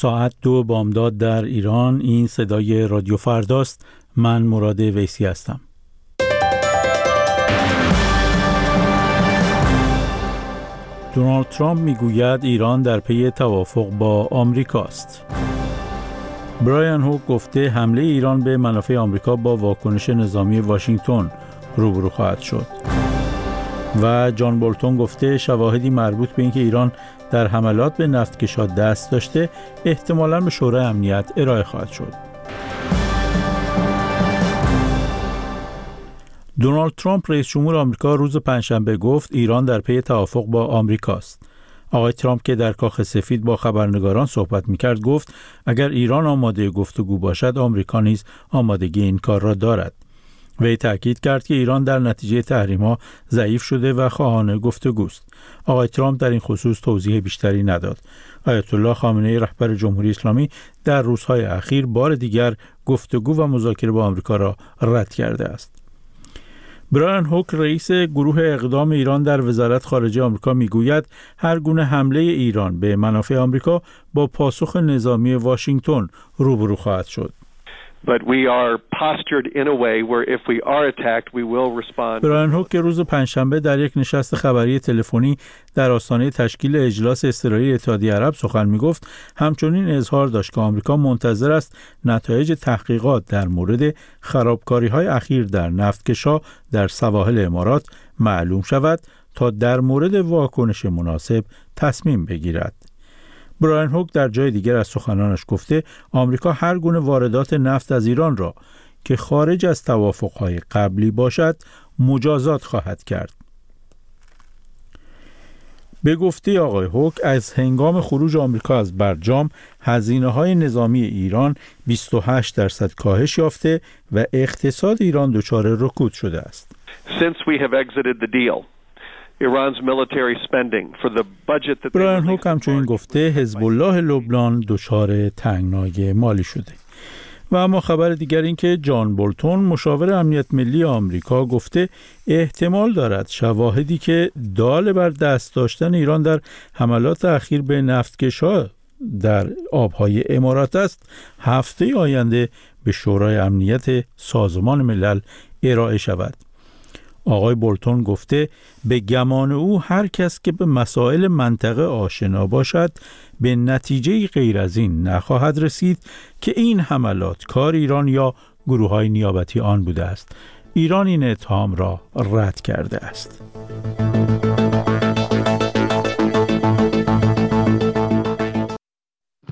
ساعت 2 بامداد در ایران. این صدای رادیو فرداست. من مراد ویسی هستم. دونالد ترامپ میگوید ایران در پی توافق با آمریکاست. برایان هوک گفته حمله ایران به منافع آمریکا با واکنش نظامی واشنگتن روبرو خواهد شد. و جان بولتون گفته شواهدی مربوط به اینکه ایران در حملات به نفتکش‌ها دست داشته احتمالاً به شورای امنیت ارائه خواهد شد. دونالد ترامپ رئیس جمهور آمریکا روز پنجشنبه گفت ایران در پی توافق با آمریکاست. آقای ترامپ که در کاخ سفید با خبرنگاران صحبت می‌کرد گفت اگر ایران آماده گفتگو باشد آمریکا نیز آمادگی این کار را دارد. وی تأکید کرد که ایران در نتیجه تحریم‌ها ضعیف شده و خواهان گفتگوست. آقای ترامپ در این خصوص توضیح بیشتری نداد. آیت الله خامنه‌ای رهبر جمهوری اسلامی در روزهای اخیر بار دیگر گفتگو و مذاکره با آمریکا را رد کرده است. برایان هوک رئیس گروه اقدام ایران در وزارت خارجه آمریکا میگوید هر گونه حمله ایران به منافع آمریکا با پاسخ نظامی واشنگتن روبرو خواهد شد. But we are postured in a way where if we are attacked we will respond. برایان هوک که روز پنجشنبه در یک نشست خبری تلفنی در آستانه تشکیل اجلاس اضطراری اتحادیه عرب سخن میگفت همچنین اظهار داشت که آمریکا منتظر است نتایج تحقیقات در مورد خرابکاری‌های اخیر در نفتکش‌ها در سواحل امارات معلوم شود تا در مورد واکنش مناسب تصمیم بگیرد. برایان هوک در جای دیگر از سخنانش گفته آمریکا هر گونه واردات نفت از ایران را که خارج از توافق‌های قبلی باشد مجازات خواهد کرد. به گفته آقای هوک از هنگام خروج آمریکا از برجام هزینه‌های نظامی ایران 28% کاهش یافته و اقتصاد ایران دچار رکود شده است. Since we have exited the deal, Iran's military spending for the budget that برایان هوک همچنین گفته حزب الله لبنان دچار تنگنای مالی شده. و اما خبر دیگر این که جان بولتون مشاور امنیت ملی آمریکا گفته احتمال دارد شواهدی که دال بر دست داشتن ایران در حملات اخیر به نفتکش‌ها در آبهای امارات است هفته آینده به شورای امنیت سازمان ملل ارائه شود. آقای بولتون گفته به گمان او هر کس که به مسائل منطقه آشنا باشد به نتیجه غیر از این نخواهد رسید که این حملات کار ایران یا گروه‌های نیابتی آن بوده است. ایران این اتهام را رد کرده است.